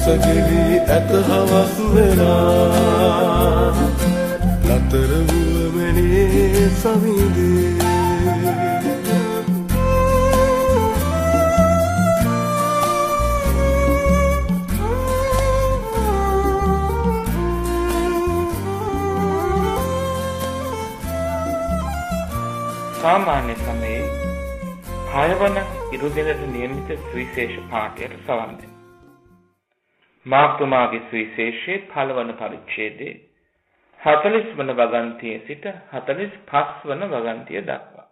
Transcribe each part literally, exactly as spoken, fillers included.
රසගෙවි ඇත හවස් වෙලා ලතර වුවමනේ සවිදේ සාමාන්‍ය සමයේ හයවන ඉරුදිනට නියමිත සුවිශේෂ පාඨයට සවන් දෙන්න. මාර්තුමාගේ සුවිශේෂයේ පළවන පරිච්ඡේදයේ හතළිස් වන වගන්තියේ සිට හතළිස් පහ වන වගන්තිය දක්වා.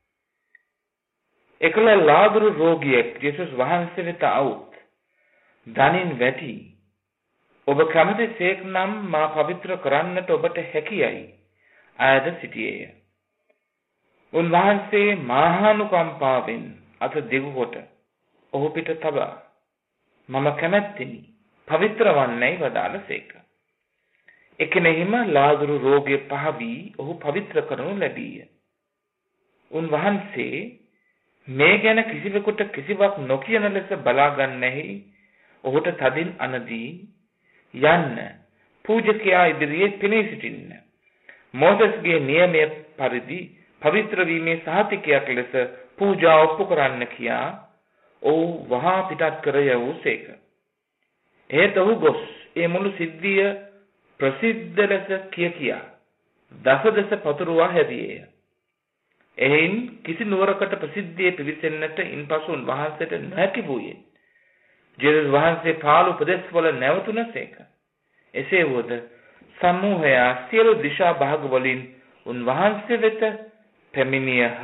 එකල ලාදුරු රෝගියෙක් යේසුස් වහන්සේ වෙත આવුත් දනින් වැටි ඔබ කැමතිසේක් නම් මා පවිත්‍ර කරන්නට ඔබට හැකියයි ආයද සිටියේය. උන්වහන්සේ මහානුකම්පාවෙන් අත දිගු කොට ඔහු පිට තබා මම කැමැත්තෙමි පවිත්‍ර වන්නේයි වදාළසේක. එකෙනෙහිම ලාදුරු රෝගය පහ වී ඔහු පවිත්‍ර කරනු ලැබීය. උන්වහන්සේ මේ ගැන කිසිවෙකුට කිසිවක් නොකියන ලෙස බලාගන්නෙහි ඔහුට තදින් අනදී යන්න පූජකයා ඉදිරියේ පිණී සිටින්න. මෝසස්ගේ නියමය පරිදි පවිත්‍ර වීමේ සහතිකයක් ලෙස පූජා ඔප්පු කරන්න කියා ඔහු වහා පිටත් කර යවූසේක. එහෙත් ඔහු ගොස් ඒ මුළු සිද්ධිය ප්‍රසිද්ධ ලෙස කිය කියා දසදස පතුරුවා හැදියේය. එයින් කිසි නුවරකට ප්‍රසිද්ධියේ පිවිසෙන්නට ඉන්පසු උන්වහන්සේට නොහැකි වූයේ ජේසුස් වහන්සේ පාළු ප්‍රදේශවල නැවතුණසේක. එසේ වුවද සමූහයා සියලු දිශා භාග වලින් උන්වහන්සේ වෙත පැමිණියහ.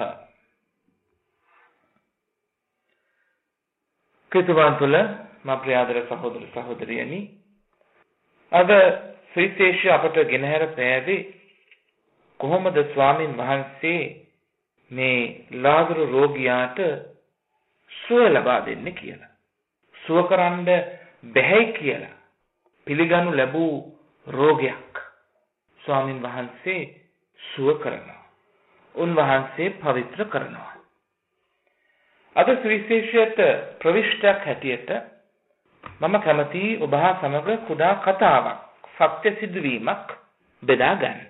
ක්‍රිස්තුවන් තුළ මා ප්‍රියාදර සහෝදර සහෝදරියනි, අද සුවිශේෂය අපට ගෙනහැර පෑවේ කොහොමද ස්වාමින් වහන්සේ මේ ලාදුරු රෝගියාට සුව ලබා දෙන්නේ කියලා. සුව කරන්න බැහැ කියලා පිළිගනු ලැබූ රෝගයක් ස්වාමින් වහන්සේ සුව කරනවා. උන්වහන්සේ පවිත්‍ර කරනවා. අද සුවිශේෂයට ප්‍රවිෂ්ටයක් හැටියට මම කැමති ඔබ හා සමග කුඩා කතාවක්, සත්‍ය සිදුවීමක් බෙදා ගන්න.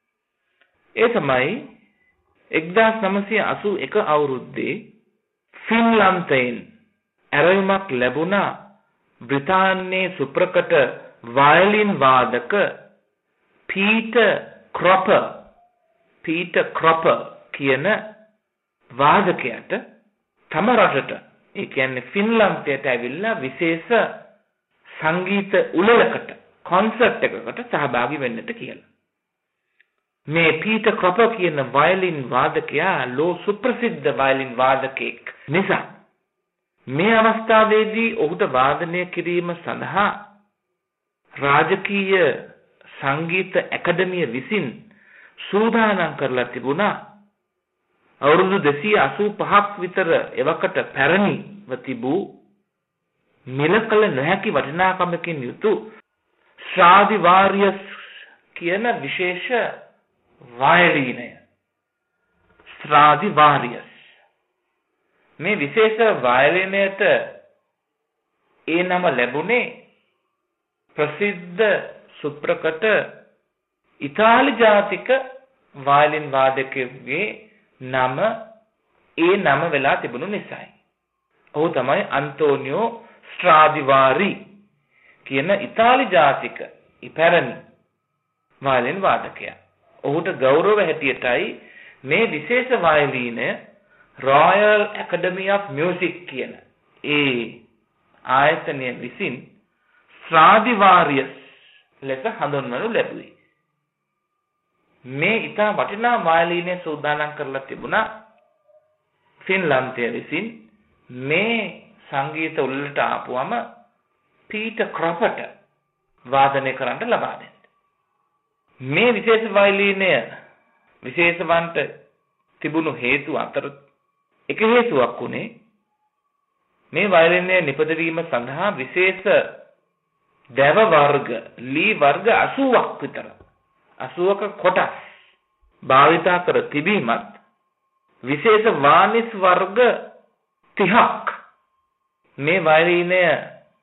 ඒ තමයි එක්දාස් නවසිය අසූ එක අවුරුද්දේ ෆින්ලන්තයෙන් ඇරයුමක් ලැබුණා බ්‍රිතාන්‍යයේ සුප්‍රකට වයලින් වාදක පීටර් ක්‍රොපර් පීටර් ක්‍රොපර් කියන වාදකයාට තම රටට, ඒ කියන්නේ ෆින්ලන්තයට ඇවිල්ලා විශේෂ සංගීත උළෙලකට, කොන්සර්ට් එකකට සහභාගී වෙන්නට කියලා. මේ පීටර් ක්‍රොපර් කියන වයලින් වාදකයා ලෝ සුප්‍රසිද්ධ වයලින් වාදකෙක් නිසා මේ අවස්ථාවේදී ඔහුට වාදනය කිරීම සඳහා රාජකීය සංගීත ඇකඩමිය විසින් සූදානම් කරලා තිබුණා. අවුරුදු දෙසිය අසූ පහක් විතර එවකට පැරණිව තිබූ මිලකල නොහැකි වටිනාකමකින් යුතු ස්ට්‍රාදිවාරියස් කියන විශේෂ වයලීනය. ස්ට්‍රාදිවාරියස් මේ විශේෂ වයලීනයට ඒ නම ලැබුණේ ප්‍රසිද්ධ සුප්‍රකට ඉතාලි ජාතික වයලින් වාදකයෙකුගේ නම ඒ නම වෙලා තිබුණු නිසායි. ඔහු තමයි අන්තෝනියෝ ස්ට්‍රාදිවාරි කියන ඉතාලි ජාතික ඉපැරණි වයලින් වාදකයා. ඔහුට ගෞරව හැටියටයි මේ විශේෂ වයලීනය රොයල් ඇකඩමි ඔෆ් මියුසික් කියන ඒ ආයතනය විසින් ස්ට්‍රාදිවාරියස් ලෙස හඳුන්වනු ලැබුවේ. මේ ඉතා වටිනා වයලීනය සූදානම් කරලා තිබුණා ෆින්ලන්තය විසින් මේ සංගීත උළෙලට ආපුවම පීටර් ක්‍රොපර්ට වාදනය කරන්න ලබා දෙන්න. මේ විශේෂ වයලීනය විශේෂවන්ට තිබුණු හේතු අතර එක හේතුවක් උනේ මේ වයලීනය නිපදවීම සඳහා විශේෂ දැව වර්ග, ලී වර්ග අසූවක් විතර අසූවක කොටස් භාවිතා කර තිබීමත් විශේෂ වානිස් වර්ග තිහක් මේ වයලීනය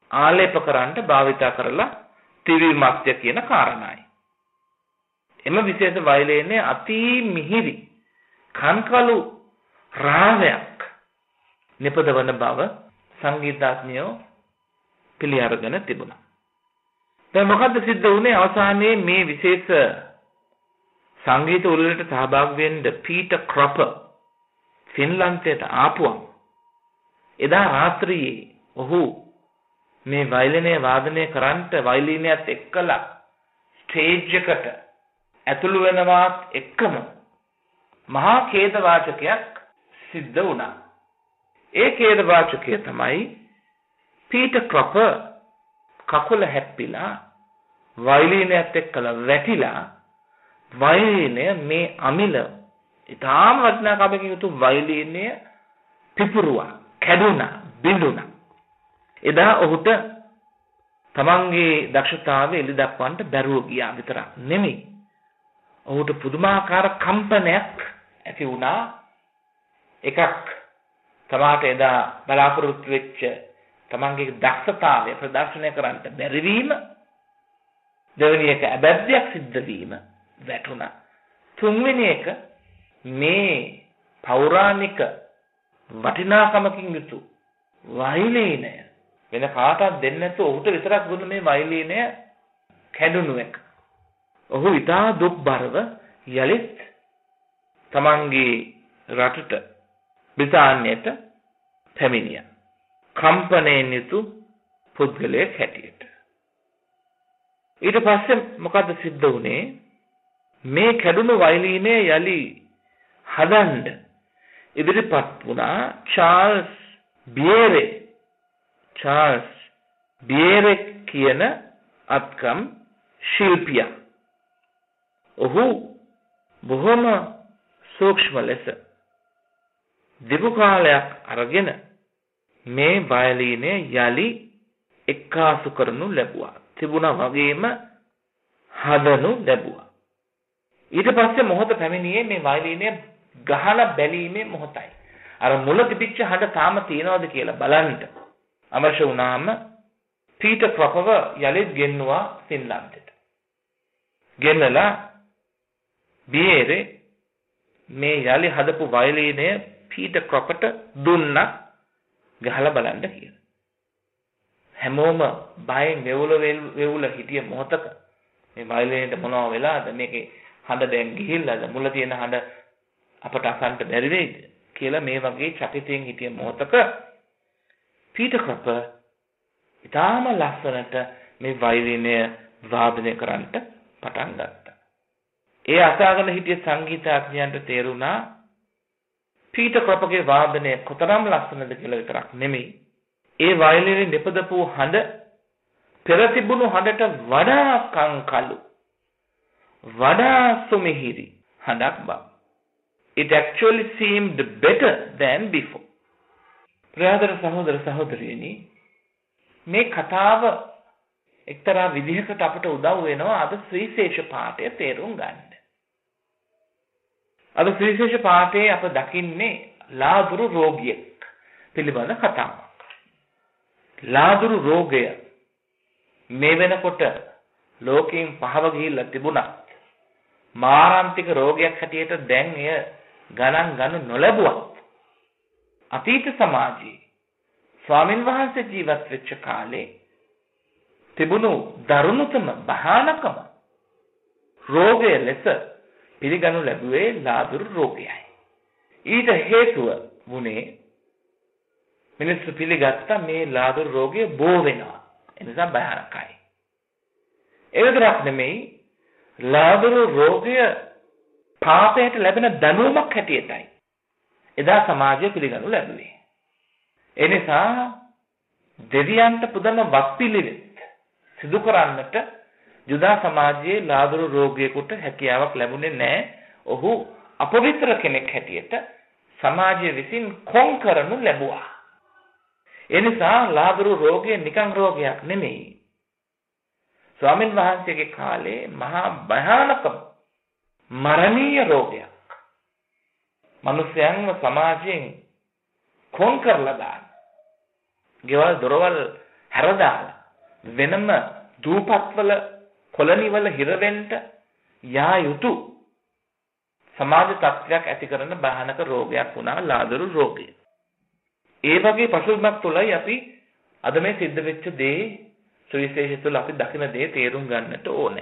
ආලේප කරන්න භාවිතා කරලා තිබීමක්ය කියන කාරණායි. එම විශේෂ වයලීනයේ අති මිහිරි කන්කලු රාගයක් නිපදවන බව සංගීතඥයෝ පිළි අරගෙන තිබුණා. දැන් මොකද්ද සිද්ධ වුනේ අවසානයේ මේ විශේෂ සංගීත උළෙලට සහභාගී වෙන්න පීටර් ක්‍රොපර් ෆින්ලන්තයට ආපුවම එදා රාත්‍රියේ ඔහු මේ වයලිනය වාදනය කරන්නට වයලිනයත් එක්කලා ස්ටේජ් එකට ඇතුළු වෙනවත් එක්කම මහා ඛේද වාචකයක් සිද්ධ වුණා. ඒ ඛේද වාචකය තමයි පීටර් ක්‍රොපර් කකුල හැප්පිලා වයලිනයත් එක්කලා වැටිලා වයලිනය මේ අමිල ඊටාම වටිනාකමකින් යුතු වයලිනය පිපුරුවා, කැඩුනා, බිඳුනා. එදා ඔහුට තමන්ගේ දක්ෂතාවය එලි දක්වන්නට බැරුව ගියා විතරක් නෙමෙයි. ඔහුට පුදුමාකාර කම්පනයක් ඇති වුණා. එකක් තමාට එදා බලාපොරොත්තු වෙච්ච තමන්ගේ දක්ෂතාවය ප්‍රදර්ශනය කරන්නට බැරි වීම, දෙවෙනි එක අබැද්දයක් සිද්ධ වීම වැටුණා. තුන්වෙනි එක මේ පෞරාණික වටිනාකමකින් යුතු වයලීනය වෙන කාටවත් දෙන්නේ නැතුව ඔහුට විතරක් දුන්න මේ වයලීනය කැඩුණු එක. ඔහු ඉතා දුක්බරව යලිත් තමන්ගේ රටට බ්‍රිතාන්‍යයට පැමිණියා. කම්පණයෙන් යුතු පුද්ගලයෙක් හැටියට. ඊට පස්සේ මොකද සිද්ධ වුනේ? මේ කැඩුණු වයලීනය යලි හදන්න ඉදිරිපත් වුණා චාල්ස් බියරේ. චාල්ස් බියරේ කියන අත්කම් ශිල්පියා. ඔහු බොහොම සූක්ෂම ලෙස දීර්ඝ කාලයක් අරගෙන මේ වයලීනය යලි එක්කාසු කරනු ලැබුවා. තිබුණා වගේම හදනු ලැබුවා. ඊට පස්සේ මොහොත පැමිණියේ මේ වයලීනය ගහලා බැලීමේ මොහොතයි. අර මුල තිබිච්ච හඬ තාම තියනවද කියලා බලන්න අවශ්‍ය වුණාම පීටර් ක්‍රොපර් යලිත් ගෙන්නුවා ෆින්ලන්තයට. ගෙන්නලා බියරේ මේ යලි හදපු වයලීනය පීටර් ක්‍රොපර්ට දුන්නා ගහලා බලන්න කියලා. හැමෝම බයෙන් වෙවුල වෙවුල හිටිය මොහොතක මේ වයලීනයට මොනව වෙලාද, මේකේ හඬ දැන් ගිහිල්ලාද, මුල තියෙන හඬ අපට අසන්න බැරි වෙයිද කියලා මේ වගේ චකිතයෙන් හිටිය මොහොතක පීටර් ක්‍රොපර් ඉතාම ලස්සනට මේ වයලීනය වාදනය කරන්නට පටන් ගත්තා. ඒ අසාගෙන හිටිය සංගීතඥයන්ට තේරුණා පීටර් ක්‍රොපර්ගේ වාදනය කොතරම් ලස්සනද කියලා විතරක් නෙමෙයි, ඒ වයලීනයේ නිපදපු හඬ පෙර තිබුණු හඬට වඩා කංකලු, වඩා සුමිහිරි හඬක් බව. It actually seemed better than before. ප්‍රියතර සහෝදර සහෝදරියනි, මේ කතාව එක්තරා විදිහකට අපට උදව් වෙනවා අද ශ්‍රීශේෂ පාඨය තේරුම් ගන්න. අද ශ්‍රීශේෂ පාඨයේ අප දකින්නේ ලාදුරු රෝගියෙක් පිළිබඳ කතාවක්. ලාදුරු රෝගය මේ වෙනකොට ලෝකයෙන් පහව ගිහිල්ලා තිබුණත් මාරාන්තික රෝගයක් හැටියට දැන් එය ගණන් ගන්න නොලැබුවත් අතීත සමාජයේ ස්වාමින් වහන්සේ ජීවත් වෙච්ච කාලේ තිබුණු දරුණුතම භයානකම රෝගය ලෙස පිළිගනු ලැබුවේ ලාදුරු රෝගයයි. ඊට හේතුව වුණේ මිනිස්සු පිළිගත්ත මේ ලාදුරු රෝගය බෝ වෙනවා. ඒ නිසා භයානකයි. ඒ විතරක් නෙමෙයි, ලාදුරු රෝගය පාපයට ලැබෙන දඬුවමක් හැටියටයි එදා සමාජය පිළිගනු ලැබුවේ. ඒ නිසා දෙවියන්ට පුදන වත්පිළිවෙත් සිදු කරන්නට යුදා සමාජයේ ලාදුරු රෝගියෙකුට හැකියාවක් ලැබුණේ නැහැ. ඔහු අපවිත්‍ර කෙනෙක් හැටියට සමාජය විසින් කොන් කරනු ලැබුවා. ඒ නිසා ලාදුරු රෝගය නිකං රෝගයක් නෙමෙයි. ස්වාමීන් වහන්සේගේ කාලේ මහා භයානකම මරණීය රෝගයක්. මිනිස්යන්ව සමාජයෙන් කොන් කරලා දාන. ගෙවල් දොරවල් හැරදාලා වෙනම දූපත්වල කොලනිවල හිරවෙන්න යා යුතු සමාජ තත්ත්වයක් ඇති කරන භයානක රෝගයක් වුණා ලාදරු රෝගය. ඒ වගේ පසුබිමක් තුළයි අපි අද මේ සිද්ධ වෙච්ච දේ සුවිශේෂ තුළ අපි දකින දේ තේරුම් ගන්නට ඕනේ.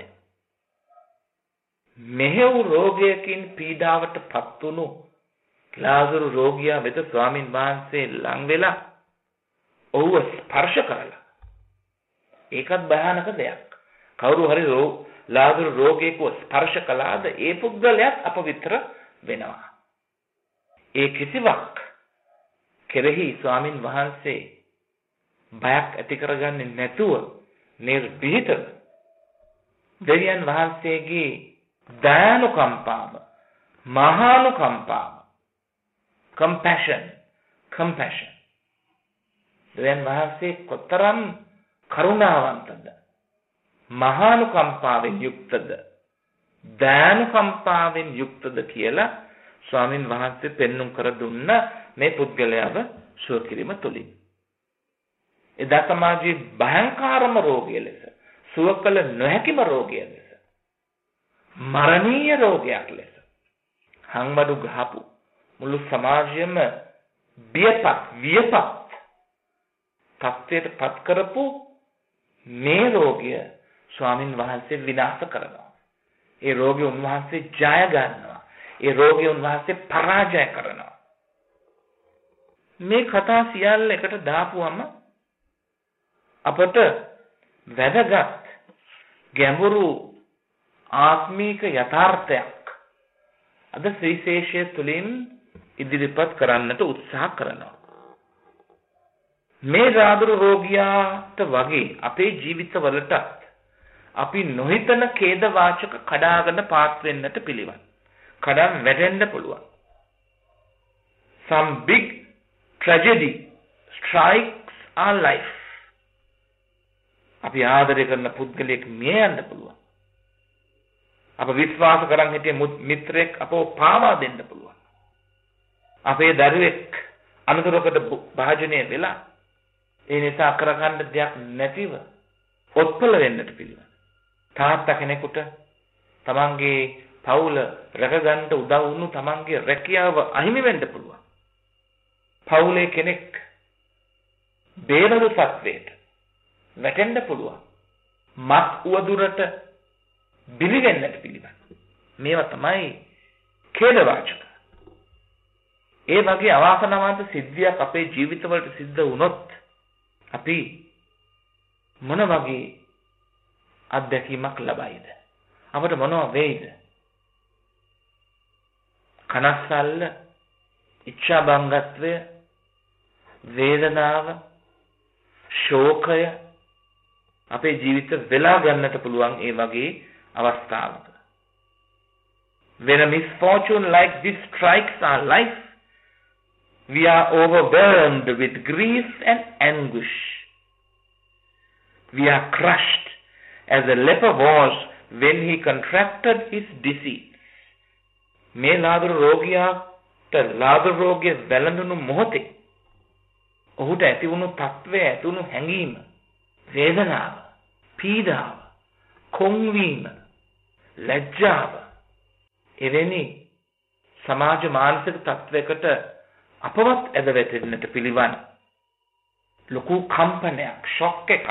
මෙහෙව් රෝගයකින් පීඩාවට පත් වුණු ලාදරු රෝගියා වෙත ස්වාමින් වහන්සේ ලං වෙලා ඔහුව ස්පර්ශ කරලා ඒකත් භයානක දෙයක්. කවුරු හරි ලාදරු රෝගියෙකු ස්පර්ශ කළාද ඒ පුද්ගලයාත් අපවිත්‍ර වෙනවා. ඒ කිසිවක් කෙරෙහි ස්වාමින් වහන්සේ බයක් ඇති කරගන්නේ නැතුව නිර්භීතව දෙවියන් වහන්සේගේ දයානුකම්පාව, මහානුකම්පාව, compassion, compassion. දෙවියන් වහන්සේ කොතරම් කරුණාවන්තද, මහානුකම්පාවෙන් යුක්තද, දයානුකම්පාවෙන් යුක්තද කියලා ස්වාමින් වහන්සේ පෙන්눔 කර දුන්න මේ පුද්ගලයාව සුව කිරීම තුලින්. එදා සමාජයේ භයංකාරම රෝගය ලෙස, සුව කළ නොහැකිම රෝගය ලෙස, මරණීය රෝගයක් ලෙස හංබඩු ගහපු මුළු සමාජයම බියපත් වියපත් තත්ත්වයට පත් කරපු මේ රෝගය ස්වාමින් වහන්සේ විනාශ කරනවා. ඒ රෝගය උන්වහන්සේ ජය ගන්නවා. ඒ රෝගය උන්වහන්සේ පරාජය කරනවා. මේ කතා සියල්ල එකට දාපුවම අපට වැදගත් ගැඹුරු ආත්මීක යථාර්ථයක් අද ශ්‍රීශේෂය තුලින් ඉදිරිපත් කරන්නට උත්සාහ කරනවා. මේ ලාදරු රෝගියාට වගේ අපේ ජීවිතවලට අපි නොහිතන ඛේද වාචක කඩාගෙන පාත් වෙන්නට පිළිවන්. කඩන් වැටෙන්න පුළුවන්. Some big tragedy strikes our life. අපි ආදරය කරන පුද්ගලයෙක් මිය යන්න පුළුවන්. අප විශ්වාස කරන් හිටිය මිත්‍රයෙක් අපව පාවා දෙන්න පුළුවන්. අපේ දරුවෙක් අනුතරකට භාජනය වෙලා ඒ නිසා කරගන්න දෙයක් නැතිව ඔත්පල වෙන්නට පිළිවන්. තාත්තා කෙනෙකුට තමන්ගේ පවුල රැකගන්න උදව් වුණු තමන්ගේ රැකියාව අහිමි වෙන්න පුළුවන්. පවුලේ කෙනෙක් බේරළු සත්වයට වැටෙන්න පුළුවන්. මත් උවදුරට බිලි වෙන්නට පිළිවන්. මේවා තමයි ඛේදවාචක. ඒ වගේ අවාසනාවන්ත සිද්ධියක් අපේ ජීවිතවලට සිද්ධ වුණොත් අපි මොන වගේ අත්දැකීමක් ලබයිද? අපට මොනවා වෙයිද? කනස්සල්ල, ඉච්ඡා බංගත්වය, වේදනාව, ශෝකය අපේ ජීවිත වෙලා ගන්නට පුළුවන් ඒ වගේ අවස්ථාවක. When a misfortune like this strikes our life, we are overwhelmed with grief and anguish. We are crushed as a leper was when he contracted his disease. මේ ලාදරු රෝගියාට ලාදරු රෝගය වැළඳුණු මොහොතේ ඔහුට ඇති වුණු තත්වය, ඇති වුණු හැඟීම, වේදනාව, පීඩාව, කොන්වීම, ලැජ්ජාව එවැනි සමාජ මානසික තත්වයකට අපවත් ඇද වැටෙන්නට පිළිවන් ලොකු කම්පනයක්, ෂොක් එකක්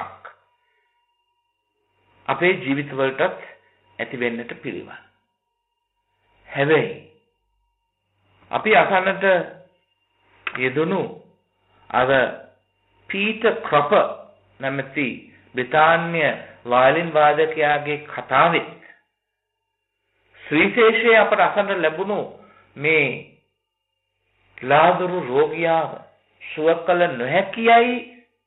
අපේ ජීවිතවලටත් ඇති වෙන්නට පිළිවන්. හැබැයි අපි අසන්නට යෙදුණු අර පීටර් ක්‍රොපර් නැමැති බ්‍රිතාන්‍ය වයලින් වාදකයාගේ කතාවෙත් සුවිශේෂයේ අපට අසන්න ලැබුණු මේ ලාදරු රෝගියාව සුව කළ නොහැකියයි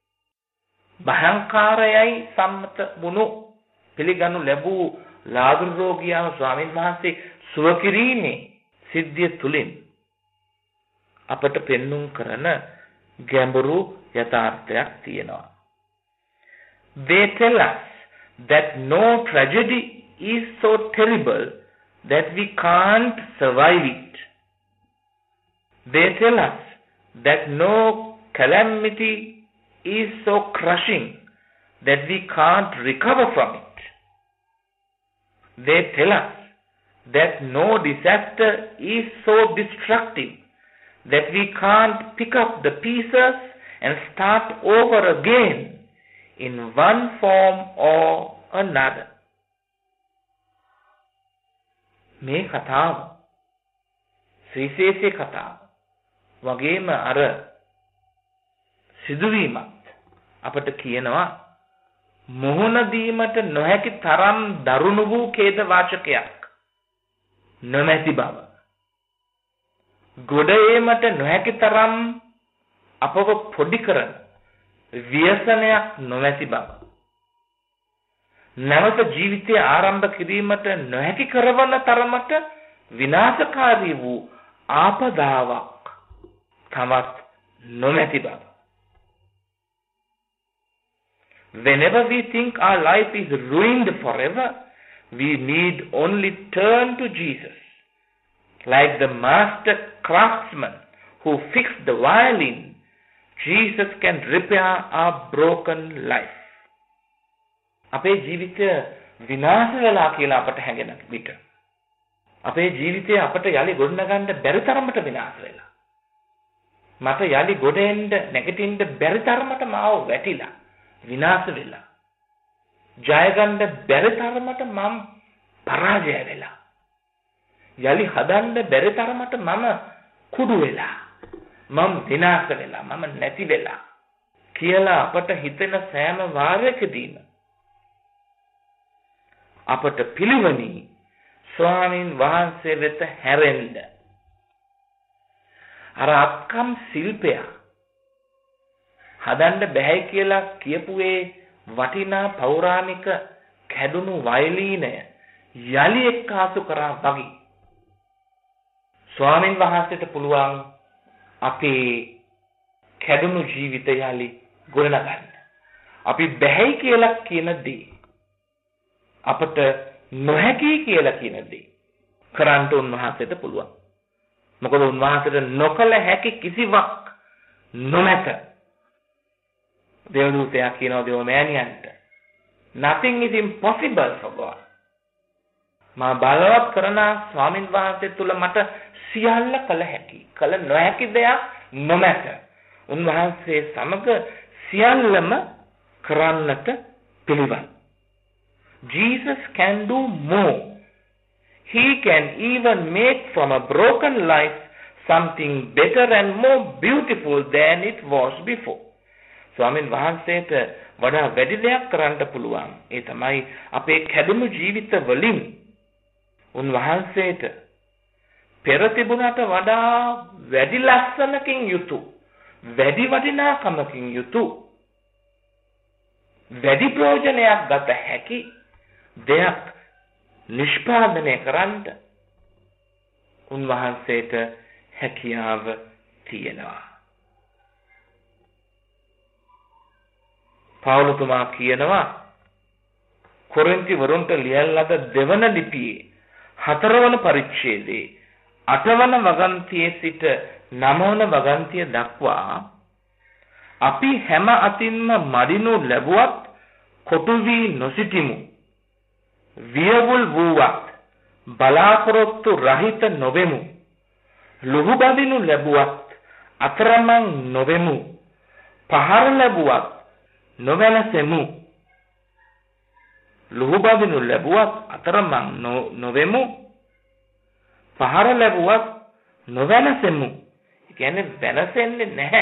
භයංකාරයයි සම්මත වුණු පිළිගනු ලැබූ ලාදරු රෝගියාව ස්වාමීන් වහන්සේ සුව කිරීමේ සිද්ධිය තුලින් අපට පෙන්눔 කරන ගැඹුරු යථාර්ථයක් තියෙනවා. They tell us that no tragedy is so terrible that we can't survive it. They tell us that no calamity is so crushing that we can't recover from it. They tell us that no disaster is so destructive that we can't pick up the pieces and start over again in one form or another. මේ කතාව ශ්‍රීශේෂී කතාව වගේම අර සිදුවීමත් අපට කියනවා මොහොන දීමට නොහැකි තරම් දරුණු වූ ඛේද වාචකයක් නොමැති බව. ගොඩ ඒමට නොහැකි තරම් අපව පොඩි කරන ව්‍යසනයක් නොමැති බව. නැවත ජීවිතය ආරම්භ කිරීමට නොහැකි කරවන තරමට විනාශකාරී වූ ආපදාවක් තවත් නොමැති බව. Whenever we think our life is ruined forever, we need only turn to Jesus. Like the master craftsman who fixed the violin, Jesus can repair our broken life. අපේ ජීවිතය විනාශ වෙලා කියලා අපට හැඟෙන විට අපේ ජීවිතය අපට යලි ගොඩනගන්න බැරි තරමට විනාශ වෙලා. මට යලි ගොඩ එන්න නැගිටින්න බැරි තරමට මාව වැටිලා විනාශ වෙලා. ජය ගන්න බැරි තරමට මම පරාජය වෙලා. යලි හදන්න බැරි තරමට මම කුඩු වෙලා. මම විනාශ වෙලා. මම නැති වෙලා කියලා අපට හිතෙන සෑම වාරයකදීම අපට පිළිවනි ස්වාමීන් වහන්සේ වෙත හැරෙන්න. අර අත්කම් ශිල්පය හදන්න බෑ කියලා කියපු ඒ වටිනා පෞරාණික කැඩුණු වයලීනය යලි එක්කාසු කරා වගේ ස්වාමීන් වහන්සේට පුළුවන් අපේ කැඩුණු ජීවිතය යලි ගොඩනගන්න. අපි බෑයි කියලා කියන දේ අපට නොහැකි කියලා කියන දේ කරන්න උන්වහන්සේට පුළුවන්. මොකද උන්වහන්සේට නොකල හැකි කිසිවක් නොමැත. දේවදූතයා කියනවා දේවමෑණියන්ට nothing is impossible for God. මා බලවත් කරන ස්වාමින් වහන්සේ තුල මට සියල්ල කළ හැකි. කළ නොහැකි දෙයක් නොමැත. උන්වහන්සේ සමග සියල්ලම කරන්නට පිළිවන්. Jesus can do more. He can even make from a broken life something better and more beautiful than it was before. ස්වාමීන් වහන්සේට වඩා වැඩි දෙයක් කරන්න පුළුවන්. ඒ තමයි අපේ කැඩුණු ජීවිත වලින් උන්වහන්සේට පෙර තිබුණට වඩා වැඩි ලස්සනකින් යුතු, වැඩි වටිනාකමකින් යුතු, වැඩි ප්‍රයෝජනයක් ගත හැකි දෙයක් නිෂ්පාදනය කරන්න උන්වහන්සේට හැකියාව තියෙනවා. පවුලතුමා කියනවා කොරින්ති වරුන්ට ලියන ලද දෙවන ලිපියේ හතරවන පරිච්ඡේදයේ අටවන වගන්තියේ සිට නවවන වගන්තිය දක්වා අපි හැම අතින්ම මඩිනු ලැබුවත් කොටු වී නොසිටිමු. වියවුල් වූවත් බලාපොරොත්තු රහිත නොවෙමු. ලුහු බඳිනු ලැබුවත් අතරමං නොවෙමු. පහර ලැබුවත් නොවැළසෙමු. ලුහු බඳිනු ලැබුවත් අතරමං නොවෙමු. පහර ලැබුවත් නොවැළසෙමු. ඒ කියන්නේ වෙනසෙන්නේ නැහැ.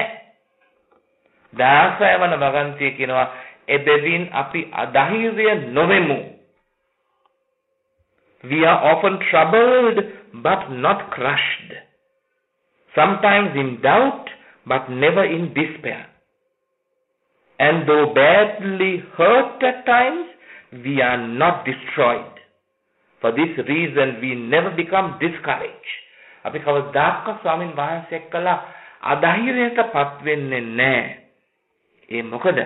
දාසය වන වගන්තිය කියනවා එබැවින් අපි අධෛර්ය නොවෙමු. We are often troubled but not crushed. Sometimes in doubt but never in despair. And though badly hurt at times, we are not destroyed. For this reason we never become discouraged. අපි කවදාක ස්වාමීන් වහන්සේ කළා අධෛර්යයටපත් වෙන්නේ නැහැ. ඒ මොකද?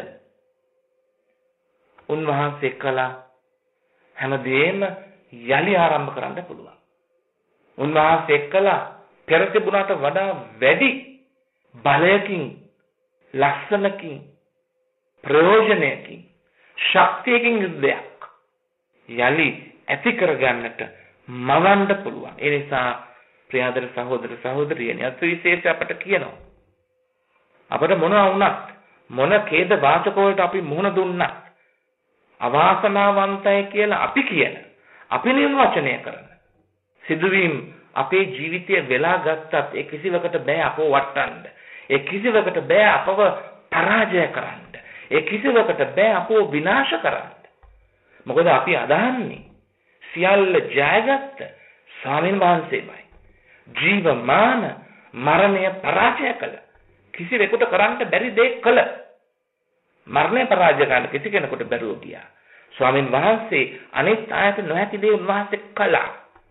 උන්වහන්සේ කළා හැමදේම යලි ආරම්භ කරන්න පුළුවන්. උන්වහන්සේ කළා පෙර තිබුණාට වඩා වැඩි බලයකින්, ලස්සනකින්, ප්‍රයෝජනයකින් ශක්තියකින් යුද්ධයක් යලි ඇති කරගන්නට මවන්න පුළුවන්. ඒ නිසා ප්‍රියාදර සහෝදර සහෝදරියනි අත් විශේෂ අපට කියනවා. අපට මොනවා වුණත් මොන ඛේද වාචක වලට අපි මුහුණ දුන්නත් අවාසනාවන්තයි කියලා අපි කියන අපි නිර්වචනය කරන සිදුවීම් අපේ ජීවිතය වෙලා ගත්තත් ඒ කිසිවකට බෑ අපව වටන්න. ඒ කිසිවකට බෑ අපව පරාජය කරන්න. ඒ කිසිවකට බෑ අපව විනාශ කරන්න. මොකද අපි අදහන්නේ සියල්ල ජයගත්ත ස්වාමීන් වහන්සේමයි. ජීවමාන මරණය පරාජය කළ කිසිවෙකුට කරන්න බැරි දේ කළ මරණය පරාජය කරන්න කිසි කෙනෙකුට බැරුව ගියා. ස්වාමීන් වහන්සේ අනිත් අයට නොහැකි දේ උන්වහන්සේ කළා.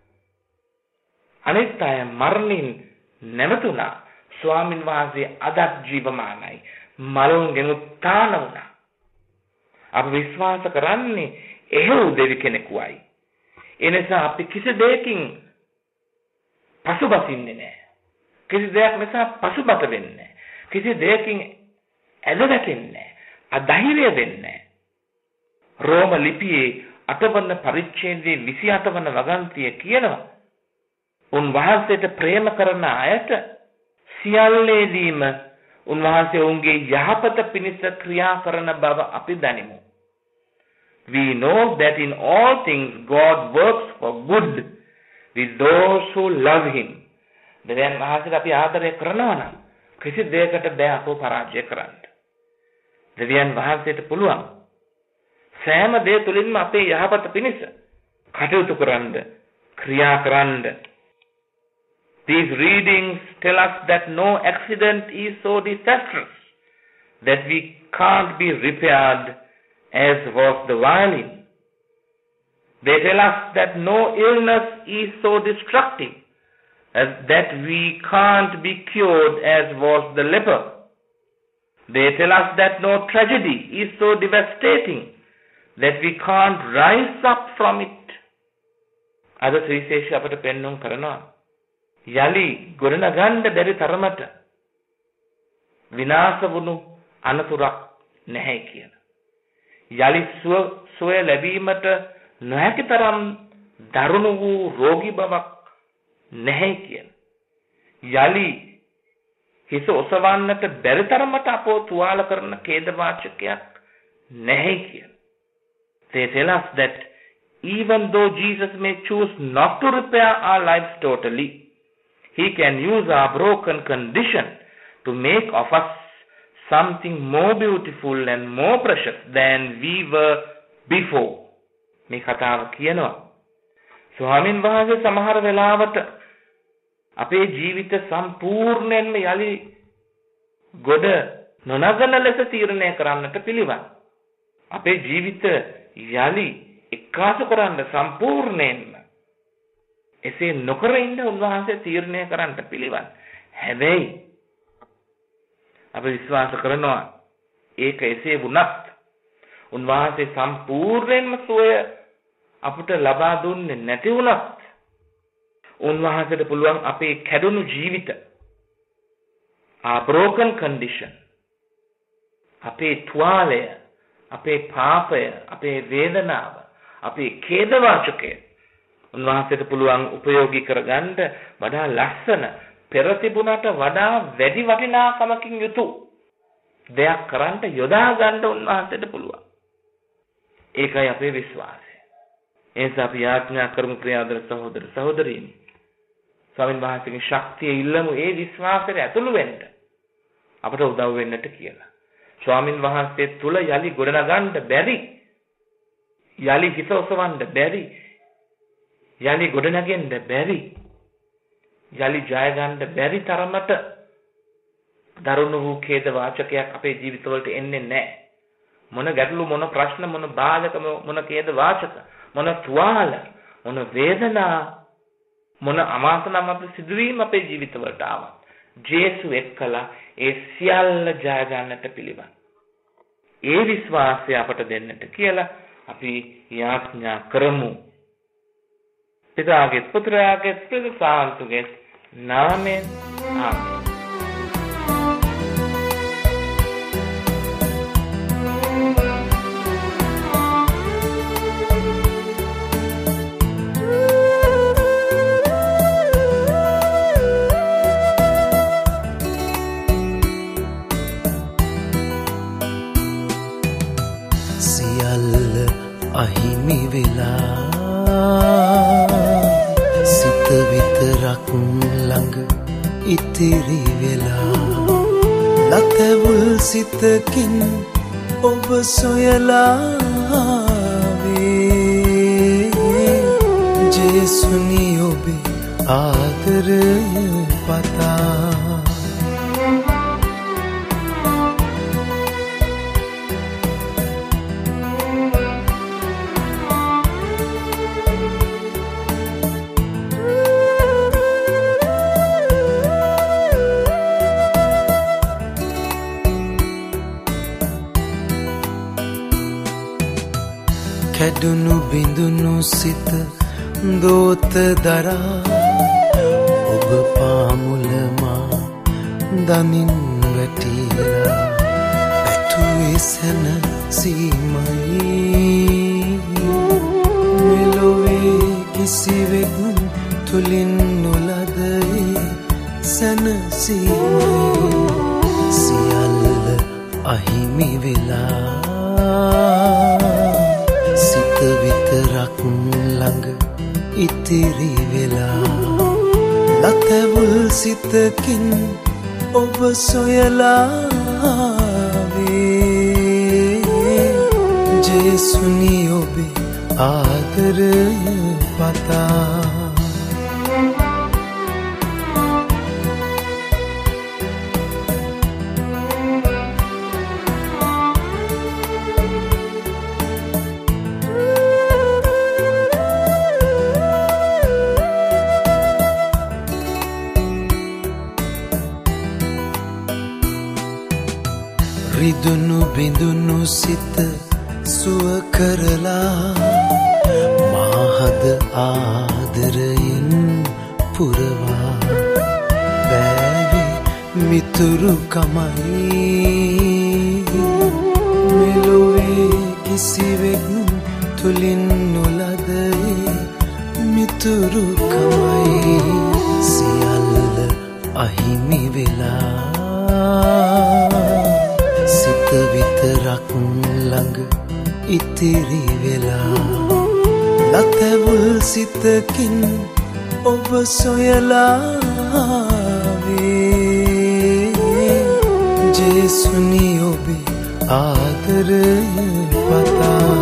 අනිත් අය මරණින් නැවතුණා. ස්වාමීන් වහන්සේ අදත් ජීවමානයි. මරුන්ගෙන් උත්ථාන වුණා. අපි විශ්වාස කරන්නේ එහෙව් දෙවි කෙනෙකුයි. ඒ නිසා අපි කිසි දෙයකින් පසුබසින්නේ නැහැ. කිසි දෙයක් නිසා පසුබට වෙන්නේ නැහැ. කිසි දෙයකින් ඇදවැටෙන්නේ නැහැ. අධෛර්ය වෙන්නේ නැහැ. රෝම ලිපියේ අටවන පරිච්ඡේදයේ විසිඅට වන වගන්තිය කියනවා උන්වහන්සේට ප්‍රේම කරන අයට සියල්ලේදීම උන්වහන්සේ ඔවුන්ගේ යහපත පිණිස ක්‍රියා කරන බව අපි දනිමු. We know that in all things God works for good with those who love him. දෙවියන් වහන්සේට අපි ආදරය කරනවා නම් කිසි දෙයකට බෑ අපව පරාජය කරන්න. දෙවියන් වහන්සේට පුළුවන් සෑම දේ තුලින්ම අපේ යහපත පිණිස කටයුතු කරන්න, ක්‍රියා කරන්න. These readings tell us that no accident is so disastrous that we can't be repaired as was the violin. They tell us that no illness is so destructive as that we can't be cured as was the leper. They tell us that no tragedy is so devastating that we can't rise up from it. අද ශ්‍රීශේෂ අපට පෙන්වුම් කරනවා යලි ගොඩනගන්න බැරි තරමට විනාශ වුණු අනතුරක් නැහැ කියන. යලි සුව සොය ලැබීමට නොහැකි තරම් දරුණු වූ රෝගී බවක් නැහැ කියන. යලි හිස ඔසවන්නට බැරි තරමට අපෝ තුවාල කරන ඛේද වාචකයක් නැහැ කියන. They tell us that even though Jesus may choose not to repair our lives totally, he can use our broken condition to make of us something more beautiful and more precious than we were before. මේ කතාව කියනවා ස්වාමින් වහන්සේ සමහර වෙලාවට අපේ ජීවිත සම්පූර්ණයෙන්ම යලි ගොඩ නොනගන ලෙස තීරණය කරන්නට පිළිවන්. අපේ ජීවිත යලි එක්කාසු කරන්න සම්පූර්ණයෙන්ම එසේ නොකර ඉන්න උන්වහන්සේ තීරණය කරන්නට පිළිවන්. හැබැයි අපි විශ්වාස කරනවා ඒක එසේ වුණත් උන්වහන්සේ සම්පූර්ණයෙන්ම සුවය අපට ලබා දුන්නේ නැති වුණත් උන්වහන්සේට පුළුවන් අපේ කැඩුණු ජීවිත our broken condition අපේ තුවාලය අපේ පාපය අපේ වේදනාව අපේ ඛේද වාචකය උන්වහන්සේට පුළුවන් උපයෝගී කරගන්න වඩා ලස්සන පෙර තිබුණට වඩා වැඩි වටිනාකමකින් යුතු දෙයක් කරන්න යොදා ගන්න උන්වහන්සේට පුළුවන්. ඒකයි අපේ විශ්වාසය. ඒ නිසා අපි යාඥා කරමු ප්‍රියාදර සහෝදර සහෝදරීනි. ස්වාමීන් වහන්සේගේ ශක්තිය ඉල්ලමු ඒ විශ්වාසයට ඇතුළු වෙන්න අපට උදව් වෙන්නට කියලා. ස්වාමීන් වහන්සේ තුල යලි ගොඩනගන්න බැරි යලි හිත ඔසවන්න බැරි යලි ගොඩනගෙන්න බැරි යලි ජය ගන්න බැරි තරමට දරුණු වූ ඛේද වාචකයක් අපේ ජීවිතවලට එන්නේ නැහැ. මොන ගැටලු මොන ප්‍රශ්න මොන බාධක මොන ඛේද වාචක මොන තුවාල මොන වේදනා මොන අමාසනම සිදුවීම් අපේ ජීවිතවලට ආවා. ජේසු එක්කලා ඒ සියල්ල ජය ගන්නට පිළිවන්. ඒ විශ්වාසය අපට දෙන්නට කියලා අපි යාඥා කරමු. පිතාගේ පුත්‍රයාගේ ත්‍රිසාන්තුගේ නාමයෙන් ආමේන්. සියල්ල අහිමි වෙලා සිත විතරක් ළඟ ඉතිරි වෙලා ලතවුල් සිතකින් ඔබ සොයලා ජේසුනි ඔබේ ආදරය පතා කැඩුණු බිඳුණු සිත දෝත දරා ඔබ පාමුලමා දනින් වැටිලා පැටුවේ සැන සීමයි මෙලොවේ කිසිවෙක් තුලින් නොලදේ සැන සීමයි සියල්ල අහිමි වෙලා සිත විතරක් ළඟ ඉතිරි වෙලා ලතවුල් සිතකින් ඔබ සොයලා ජේසුනි ඔබේ ආදරය පතා රිදුණු බිඳුණු සිත සුව කරලා මාහද ආදරයෙන් පුරවා බෑවි මිතුරු කමයි මෙලොවේ කිසිවෙක් තුලින් නොලදේ මිතුරු කමයි සියල්ල අහිමි වෙලා සිත විතරක් ළඟ ඉතිරි වෙලා ලතවුල් සිතකින් ඔබ සොයලා ජේසුනි ඔබේ ආදරය පතා